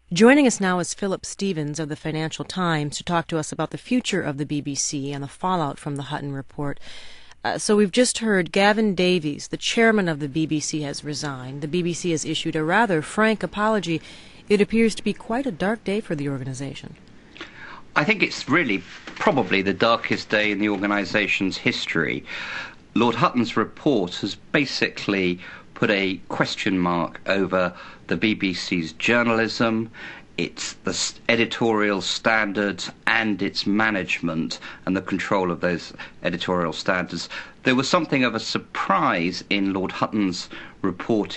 Joining us now is Philip Stevens of the Financial Times to talk to us about the future of the BBC and the fallout from the Hutton report. So we've just heard Gavin Davies, the chairman of the BBC, has resigned. The BBC has issued a rather frank apology. It appears to be quite a dark day for the organisation. I think it's really probably the darkest day in the organisation's history. Lord Hutton's report has basically put a question mark over the BBC's journalism, its editorial standards and its management and the control of those editorial standards. There was something of a surprise in Lord Hutton's report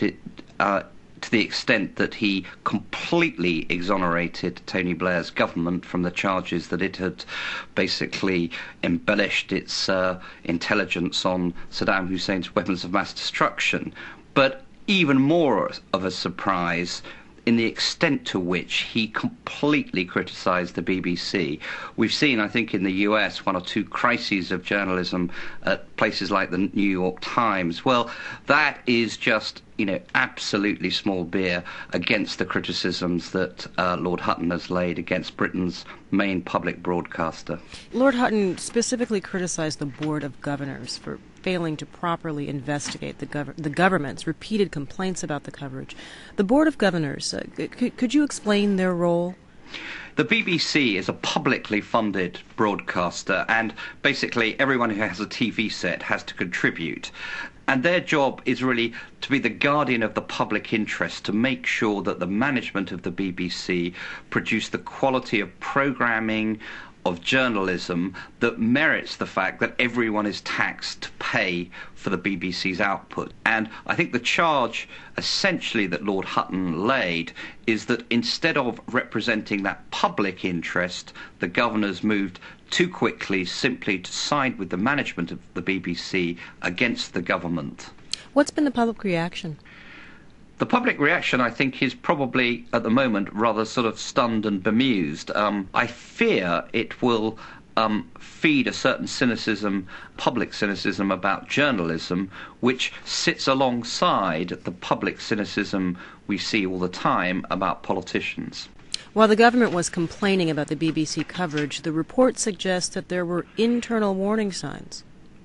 to the extent that he completely exonerated Tony Blair's government from the charges that it had basically embellished its intelligence on Saddam Hussein's weapons of mass destruction. But even more of a surprise in the extent to which he completely criticised the BBC. We've seen, I think, in the US, one or two crises of journalism at places like the New York Times. Well, that is just, absolutely small beer against the criticisms that Lord Hutton has laid against Britain's main public broadcaster. Lord Hutton specifically criticised the Board of Governors for failing to properly investigate the government's repeated complaints about the coverage. The Board of Governors, could you explain their role? The BBC is a publicly funded broadcaster, and basically everyone who has a TV set has to contribute. And their job is really to be the guardian of the public interest, to make sure that the management of the BBC produce the quality of programming, of journalism that merits the fact that everyone is taxed to pay for the BBC's output. And I think the charge essentially that Lord Hutton laid is that instead of representing that public interest, the governors moved too quickly simply to side with the management of the BBC against the government. What's been the public reaction? The public reaction, I think, is probably, at the moment, rather sort of stunned and bemused. I fear it will feed a certain cynicism, public cynicism about journalism, which sits alongside the public cynicism we see all the time about politicians. While the government was complaining about the BBC coverage, the report suggests that there were internal warning signs.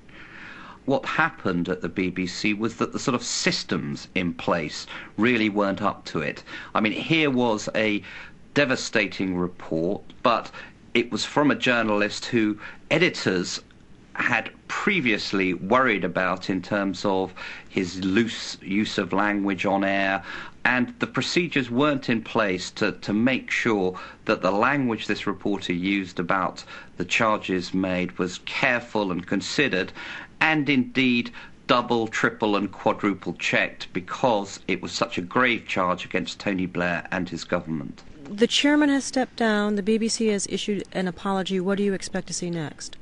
What happened at the BBC was that the sort of systems in place really weren't up to it. I mean, here was a devastating report, but it was from a journalist who editors had previously worried about in terms of his loose use of language on air, and the procedures weren't in place to make sure that the language this reporter used about the charges made was careful and considered, and indeed double, triple and quadruple checked, because it was such a grave charge against Tony Blair and his government. The chairman has stepped down. The BBC has issued an apology. What do you expect to see next?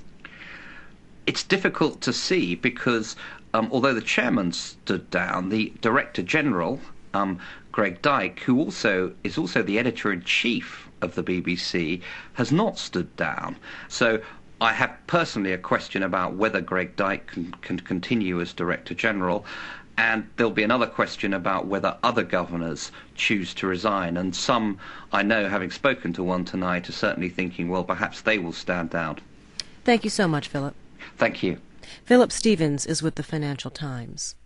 It's difficult to see because although the chairman stood down, the Director General, Greg Dyke, who is also the Editor-in-Chief of the BBC, has not stood down. So I have personally a question about whether Greg Dyke can continue as Director General, and there'll be another question about whether other governors choose to resign. And some, I know, having spoken to one tonight, are certainly thinking, well, perhaps they will stand down. Thank you so much, Philip. Thank you. Philip Stevens is with the Financial Times.